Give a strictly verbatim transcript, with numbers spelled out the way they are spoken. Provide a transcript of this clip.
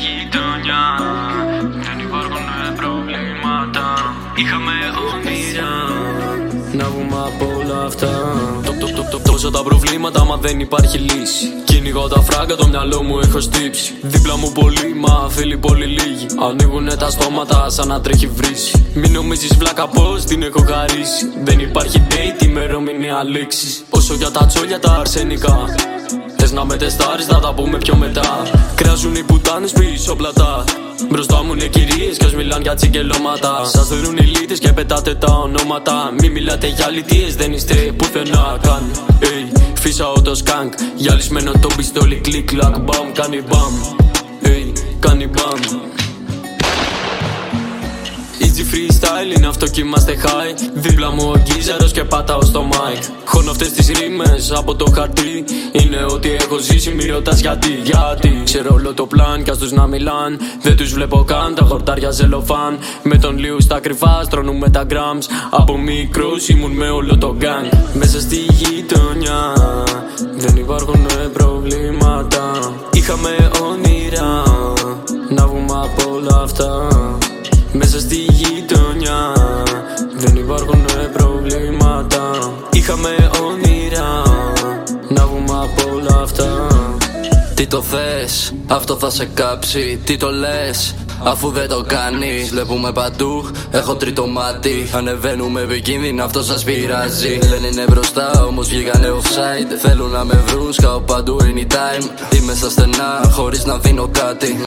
γειτονιά δεν υπάρχουν προβλήματα. Είχαμε όνειρα να βγούμε από όλα αυτά. Τόσα τα προβλήματα, μα δεν υπάρχει λύση. Κυνηγάω τα φράγκα, το μυαλό μου έχω στύψει. Δίπλα μου πολλοί, μα φίλοι πολύ λίγοι. Ανοίγουνε τα στόματα σαν να τρέχει βρύση. Μην νομίζεις βλάκα πως την έχω χαρίσει. Δεν υπάρχει date, ημερομηνία λήξης. Όσο για τα τσόλια τα αρσενικά, θες να με τεστάρεις, θα τα πούμε πιο μετά. Κράζουν οι πουτάνες πίσω πλατά. Μπροστά μου είναι κυρίες κι ας μιλάν για τσιγκελώματα. Σας δίνουν οι λίτες και πετάτε τα ονόματα. Μη μιλάτε για λιτίες, δεν είστε πουθενά καν. Hey, φύσαω το σκάνκ, γυαλισμένο το πιστόλι, κλικ, λακ, μπαμ, κάνει μπαμ. Hey, κάνει μπαμ. Easy freestyle είναι αυτό κι είμαστε high. Δίπλα μου ο γκίζαρος και πατάω στο mic. Χώνω αυτές τις ρήμες από το χαρτί. Είναι ό,τι έχω ζήσει, μη ρωτάς γιατί. Γιατί ξέρω όλο το πλάν κι ας τους να μιλάν. Δεν τους βλέπω καν, τα χορτάρια ζελοφάν. Με τον Λίου στα κρυφά στρώνουμε τα grams. Από μικρός ήμουν με όλο το gang. Μέσα στη γειτονιά δεν υπάρχουν προβλήματα. Είχαμε όνειρα να βγούμε από όλα αυτά. Μέσα στη γειτονιά δεν υπάρχουν προβλήματα. Είχαμε όνειρα να βγούμε από όλα αυτά. Τι το θες, αυτό θα σε κάψει. Τι το λες, αφού δεν το κάνεις. Βλέπουμε παντού, έχω τρίτο μάτι. Ανεβαίνουμε επικίνδυνα, αυτό σας πειράζει. Δεν είναι μπροστά, όμως βγήκανε offside. Θέλουν να με βρουν, σκάω παντού anytime. Είμαι στα στενά, χωρίς να δίνω κάτι.